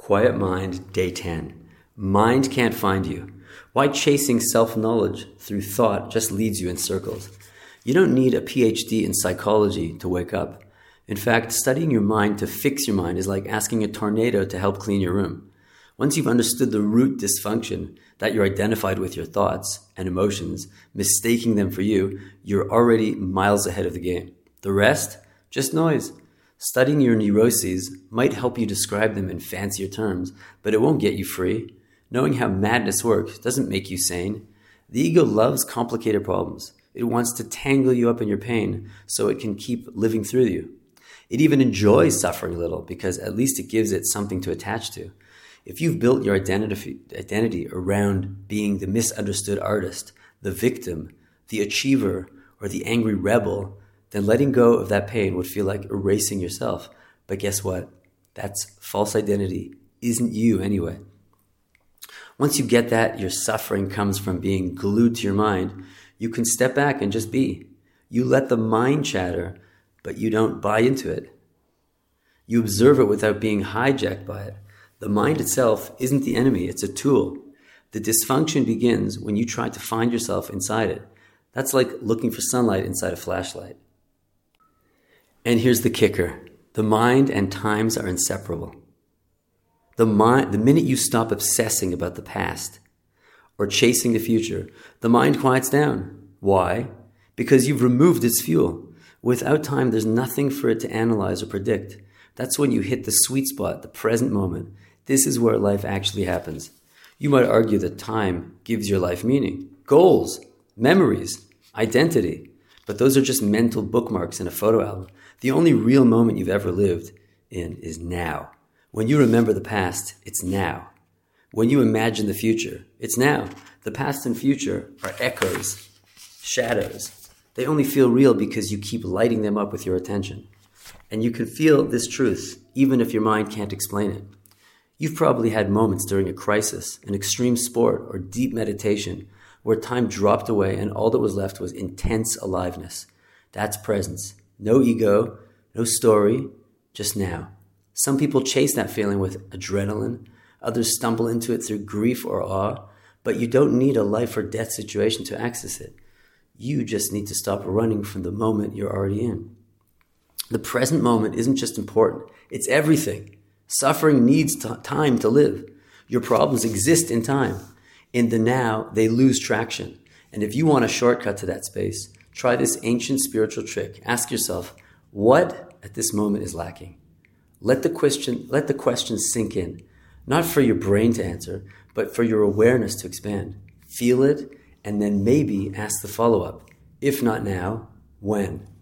Quiet Mind, Day 10. Mind can't find you. Why chasing self-knowledge through thought just leads you in circles? You don't need a PhD in psychology to wake up. In fact, studying your mind to fix your mind is like asking a tornado to help clean your room. Once you've understood the root dysfunction, that you're identified with your thoughts and emotions, mistaking them for you, you're already miles ahead of the game. The rest? Just noise. Studying your neuroses might help you describe them in fancier terms, but it won't get you free. Knowing how madness works doesn't make you sane. The ego loves complicated problems. It wants to tangle you up in your pain so it can keep living through you. It even enjoys suffering a little because at least it gives it something to attach to. If you've built your identity around being the misunderstood artist, the victim, the achiever, or the angry rebel, then letting go of that pain would feel like erasing yourself. But guess what? That's false identity. Isn't you anyway. Once you get that your suffering comes from being glued to your mind, you can step back and just be. You let the mind chatter, but you don't buy into it. You observe it without being hijacked by it. The mind itself isn't the enemy, it's a tool. The dysfunction begins when you try to find yourself inside it. That's like looking for sunlight inside a flashlight. And here's the kicker. The mind and times are inseparable. The minute you stop obsessing about the past or chasing the future, the mind quiets down. Why? Because you've removed its fuel. Without time, there's nothing for it to analyze or predict. That's when you hit the sweet spot, the present moment. This is where life actually happens. You might argue that time gives your life meaning, goals, memories, identity. But those are just mental bookmarks in a photo album. The only real moment you've ever lived in is now. When you remember the past, it's now. When you imagine the future, it's now. The past and future are echoes, shadows. They only feel real because you keep lighting them up with your attention. And you can feel this truth, even if your mind can't explain it. You've probably had moments during a crisis, an extreme sport, or deep meditation where time dropped away and all that was left was intense aliveness. That's presence. No ego, no story, just now. Some people chase that feeling with adrenaline. Others stumble into it through grief or awe. But you don't need a life or death situation to access it. You just need to stop running from the moment you're already in. The present moment isn't just important. It's everything. Suffering needs time to live. Your problems exist in time. In the now, they lose traction. And if you want a shortcut to that space, try this ancient spiritual trick. Ask yourself, what at this moment is lacking? Let the question sink in, not for your brain to answer, but for your awareness to expand. Feel it, and then maybe ask the follow-up. If not now, when?